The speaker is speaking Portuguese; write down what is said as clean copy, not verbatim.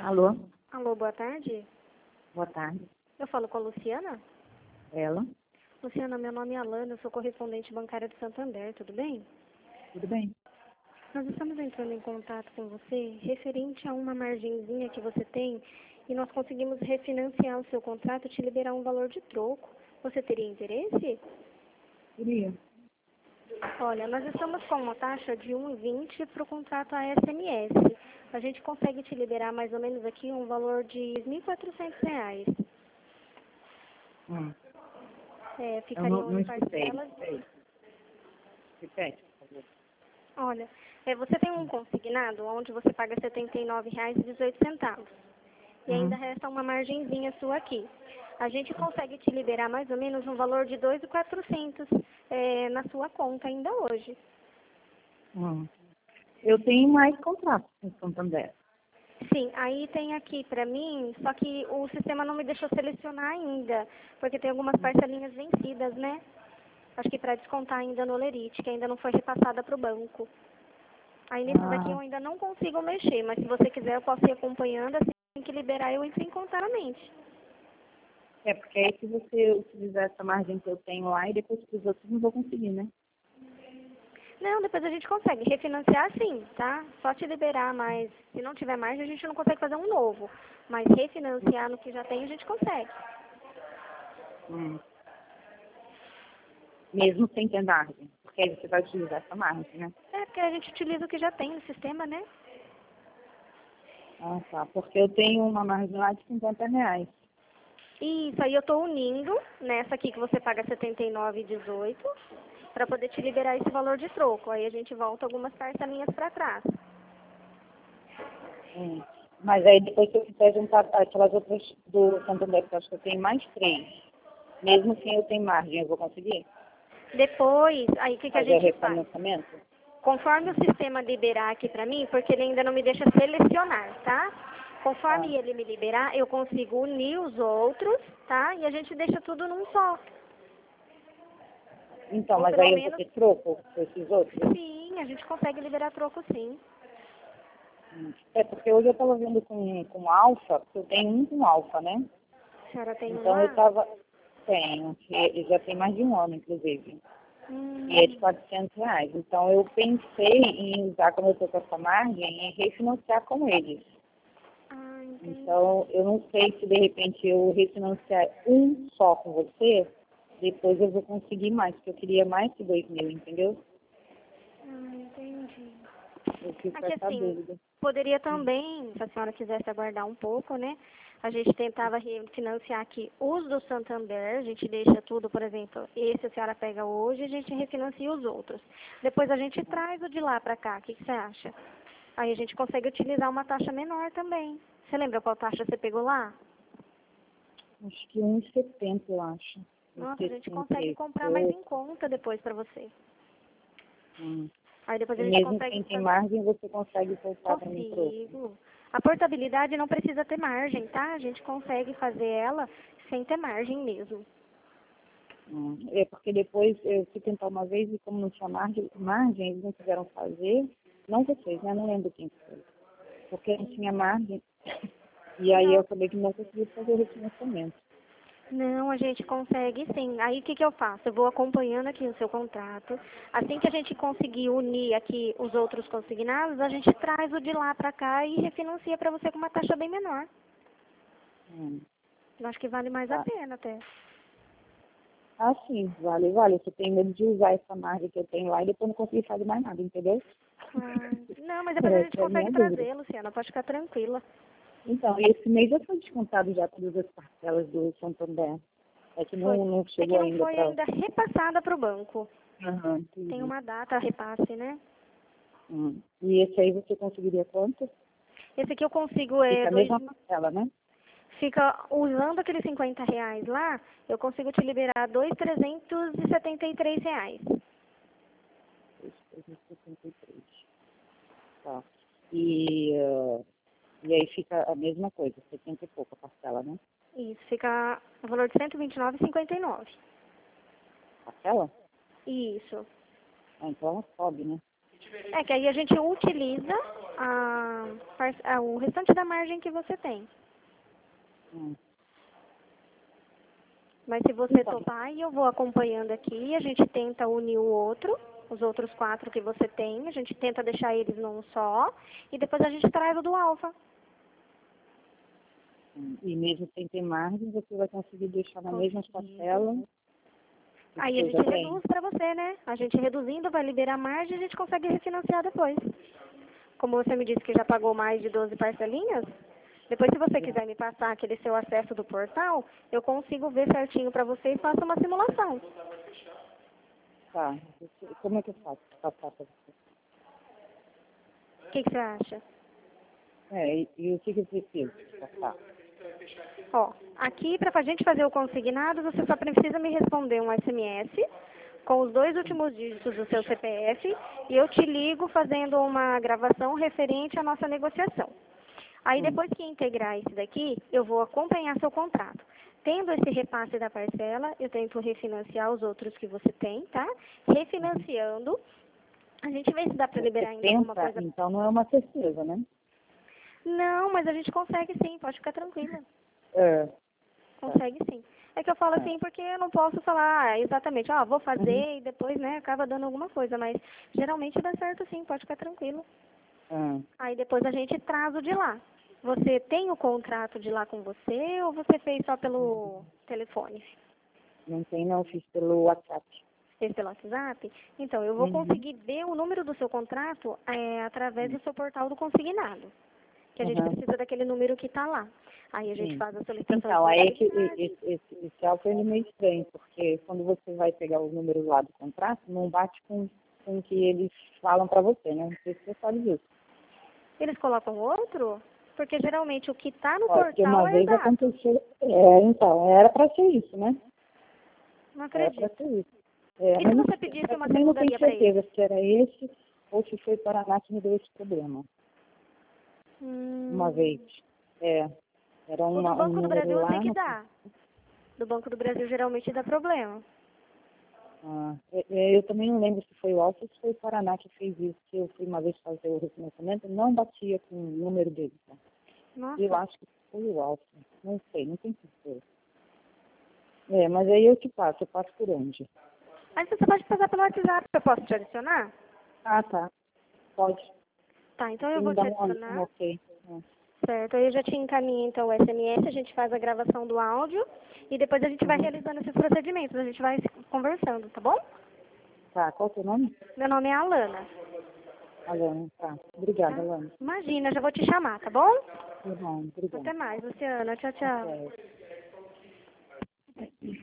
Alô? Alô, boa tarde. Boa tarde. Eu falo com a Luciana? Ela? Luciana, meu nome é Alana, eu sou correspondente bancária do Santander, tudo bem? Tudo bem? Nós estamos entrando em contato com você referente a uma margenzinha que você tem e nós conseguimos refinanciar o seu contrato e te liberar um valor de troco. Você teria interesse? Queria. Olha, nós estamos com uma taxa de 1,20 para o contrato ASMS. A gente consegue te liberar mais ou menos aqui um valor de R$ 1.400. Eu Ficariam não em escutei. parcelas. Repete, por favor. Olha, você tem um consignado onde você paga R$ 79,18. E ainda resta uma margenzinha sua aqui. A gente consegue te liberar mais ou menos um valor de 2.400 na sua conta ainda hoje. Eu tenho mais contratos com Santander. Sim, aí tem aqui pra mim, só que o sistema não me deixou selecionar ainda, porque tem algumas parcelinhas vencidas, né? Acho que para descontar ainda no Olerite, que ainda não foi repassada para o banco. Aí nesses aqui eu ainda não consigo mexer, mas se você quiser eu posso ir acompanhando, assim tem que liberar eu entro em conta novamente. É porque aí se você utilizar essa margem que eu tenho lá e depois para os outros não vou conseguir, né? Não, depois a gente consegue refinanciar sim, tá? Só te liberar, mas se não tiver margem a gente não consegue fazer um novo. Mas refinanciar no que já tem a gente consegue. Mesmo sem ter margem. Porque aí você vai utilizar essa margem, né? É, porque a gente utiliza o que já tem no sistema, né? Ah, tá. Porque eu tenho uma margem lá de R$ 50. Isso, aí eu tô unindo nessa aqui que você paga R$ 79,18 para poder te liberar esse valor de troco. Aí a gente volta algumas parcelinhas para trás. Mas aí depois se eu quiser juntar aquelas outras do Santander, que eu acho que eu tenho mais 3. Mesmo sem eu ter margem, eu vou conseguir? Depois, aí o que a Fazer o gente faz? refinanciamento? Conforme o sistema liberar aqui para mim, porque ele ainda não me deixa selecionar, tá? Conforme ele me liberar, eu consigo unir os outros, tá? E a gente deixa tudo num só. Então, Ou mas pelo aí eu vou menos, ter troco com esses outros? sim, a gente consegue liberar troco sim. É, porque hoje eu estava vendo com alfa, porque eu tenho um com alfa, né? A senhora tem um Então eu lá? estava... Tenho, que já tem mais de um ano, inclusive. E é de R$ 400. Então eu pensei em usar, como eu estou com essa margem, em refinanciar com eles. Entendi. Então eu não sei se de repente eu refinanciar um só com você, depois eu vou conseguir mais, porque eu queria mais que 2.000, entendeu? Entendi. Eu fico com Aqui essa assim, dúvida. poderia também, se a senhora quisesse aguardar um pouco, né? A gente tentava refinanciar aqui os do Santander, a gente deixa tudo, por exemplo, esse a senhora pega hoje, a gente refinancia os outros. Depois a gente traz o de lá para cá, o que você acha? Aí a gente consegue utilizar uma taxa menor também. Você lembra qual taxa você pegou lá? Acho que 1,70, eu acho. Nossa, a gente 1,68. consegue comprar mais em conta depois para você. Aí depois E a gente mesmo consegue sem ter fazer. margem, você consegue soltar também troco. Consigo. A portabilidade não precisa ter margem, tá? A gente consegue fazer ela sem ter margem mesmo. É porque depois eu fui tentar uma vez e como não tinha margem, eles não quiseram fazer. Não vocês, né? Não lembro quem foi. Porque não tinha margem. E aí eu acabei que não consegui fazer o refinanciamento. Não, a gente consegue sim. Aí o que eu faço? Eu vou acompanhando aqui o seu contrato. Assim que a gente conseguir unir aqui os outros consignados, a gente traz o de lá para cá e refinancia para você com uma taxa bem menor. Eu acho que vale mais a pena até. Ah, sim, vale, vale. Eu só tenho medo de usar essa margem que eu tenho lá e depois não conseguir fazer mais nada, entendeu? Não, mas depois a gente Essa é a minha consegue dúvida. trazer, Luciana. Pode ficar tranquila. Então, esse mês já foi descontado já todas as parcelas do Santander. É que não É chegou que não ainda foi para... ainda repassada para o banco. Entendi. Tem uma data repasse, né? E esse aí você conseguiria quanto? Esse aqui eu consigo, Fica a mesma parcela, né? fica usando aqueles R$ 50 lá, eu consigo te liberar R$ 2.373. 2.363. Tá. E aí fica a mesma coisa, 70 e pouco a parcela, né? Isso, fica o valor de R$ 129,59. Parcela? Isso. Ah, então ela sobe, né? É que aí a gente utiliza o restante da margem que você tem. Mas se você Então. topar, eu vou acompanhando aqui, a gente tenta unir o outro, os outros 4 que você tem, a gente tenta deixar eles num só, e depois a gente traz o do alfa. E mesmo sem ter margem, você vai conseguir deixar na mesma parcela. Aí a gente reduz para você, né? A gente reduzindo vai liberar margem e a gente consegue refinanciar depois. Como você me disse que já pagou mais de 12 parcelinhas, depois se você quiser me passar aquele seu acesso do portal, eu consigo ver certinho para você e faço uma simulação. Tá. Como é que eu faço para passar para você? O que você acha? E o que eu preciso passar? Ó, aqui para a gente fazer o consignado, você só precisa me responder um SMS com os 2 últimos dígitos do seu CPF e eu te ligo fazendo uma gravação referente à nossa negociação. Aí depois que integrar esse daqui, eu vou acompanhar seu contrato. Tendo esse repasse da parcela, eu tento refinanciar os outros que você tem, tá? Refinanciando, a gente vê se dá para liberar ainda alguma coisa. Então não é uma certeza, né? Não, mas a gente consegue sim, pode ficar tranquila. Consegue sim. É que eu falo assim porque eu não posso falar exatamente, vou fazer e depois, né, acaba dando alguma coisa, mas geralmente dá certo sim, pode ficar tranquilo. Aí depois a gente traz o de lá. Você tem o contrato de lá com você ou você fez só pelo telefone? Não tem não, fiz pelo WhatsApp. Fez pelo WhatsApp? Então, eu vou conseguir ver o número do seu contrato através do seu portal do consignado. Que a gente precisa daquele número que está lá. Aí a gente faz a solicitação. Então, aí é que esse álcool é meio estranho, porque quando você vai pegar o número lá do contrato, não bate com o que eles falam para você, né? Não sei se você sabe disso. Eles colocam outro? Porque geralmente o que está no Porque portal uma é vez exato. aconteceu. Então, era para ser isso, né? Não Era acredito. para ser isso. E se você pedisse uma também não tenho segunda-via para ele? certeza se era esse ou se foi Paraná que me deu esse problema. Uma vez. Era O do Banco do Brasil número eu sei lá. que dá. Do Banco do Brasil geralmente dá problema. Eu também não lembro se foi o Alfa ou se foi o Paraná que fez isso. Que eu fui uma vez fazer o refinanciamento, não batia com o número dele. Tá? Nossa. Eu acho que foi o Alfa. Não sei, não tenho certeza. Mas aí eu passo por onde? Aí você pode passar pelo WhatsApp, eu posso te adicionar? Tá. Pode. Tá, então eu Você vou me te dá adicionar. ok. Certo, aí eu já te encaminho então o SMS, a gente faz a gravação do áudio e depois a gente vai realizando esses procedimentos, a gente vai conversando, tá bom? Tá, qual é o seu nome? Meu nome é Alana. Alana, tá. Obrigada, Tá? Alana. Imagina, já vou te chamar, tá bom? Tá bom, obrigada. Até mais, Luciana. Tchau, tchau. Até.